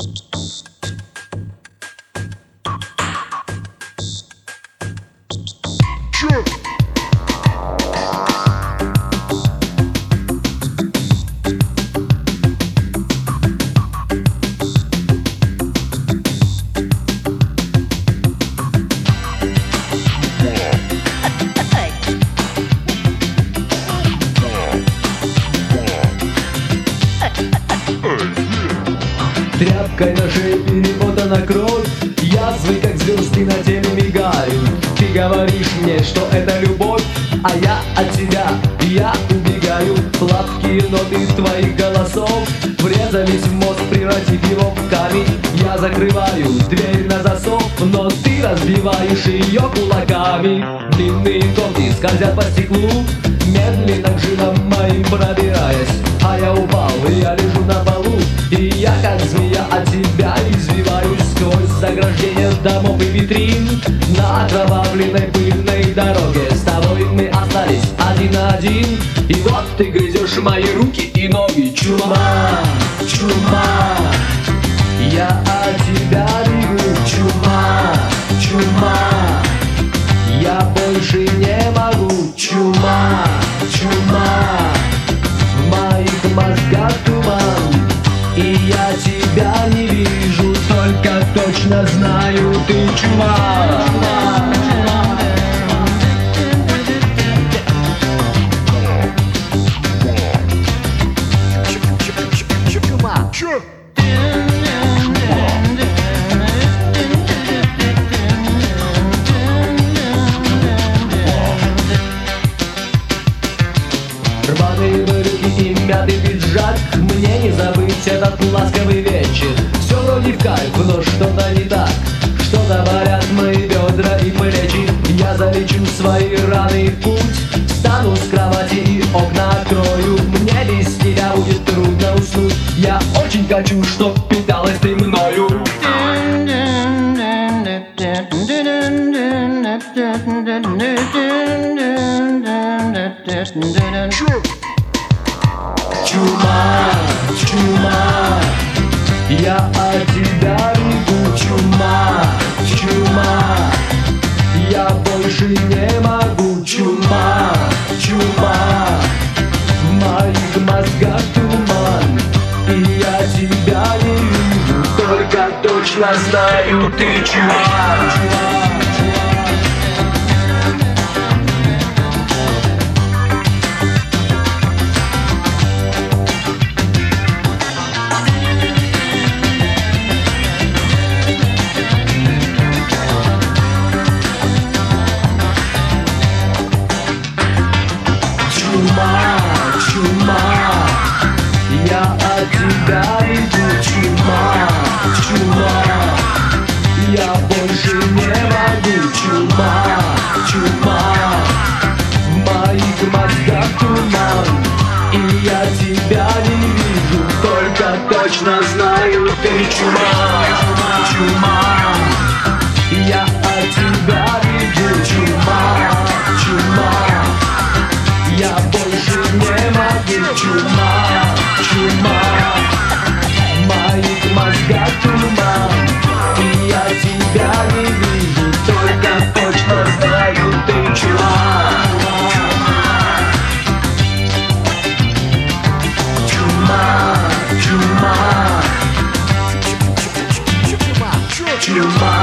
Тряпкой на шее перемотана кровь, язвы как звезды на теле мигают. Ты говоришь мне, что это любовь, а я от тебя, я убегаю. Сладкие ноты твоих голосов врезались в мозг, превратив его в камень. Я закрываю дверь на засов, но ты разбиваешь ее кулаками. Длинные когти скользят по стеклу, медленно к жилам моим пробираясь. А я упал, и я лежу на полу, и я как змея от тебя извиваюсь сквозь заграждения домов и витрин. На окровавленной пыльной дороге с тобой мы остались один на один. И вот ты грызешь мои руки и ноги. Чума, чума, я от тебя бегу. Чума, чума, я больше не могу. Чума, чума, в моих мозгах туман, и я тебя не вижу, только точно знаю, ты чума. Рваные брюки и мятый пиджак, мне не забыть этот ласковый вечер. Все вроде в кайф, но что-то не так, что говорят мои бедра и плечи. Я залечу свои раны в путь, встану с кровати и окна открою. Мне без тебя будет трудно уснуть, я очень хочу, чтоб питалась ты мною. Чума, чума, я от тебя бегу. Чума, чума, я больше не могу. Чума, чума, в моих мозгах туман, и я тебя не вижу, только точно знаю, ты чума. Чума, чума, я от тебя бегу. Чума, чума, я больше не могу. Чума, чума, в моих мозгах туман, и я тебя не вижу, только точно знаю, ты чума. Чума, я от тебя бегу. Чума, чума, я больше не могу. Чума, чума, в моих мозгах туман, и я тебя не вижу, только точно знаю, ты чума. Чума, чума, чума.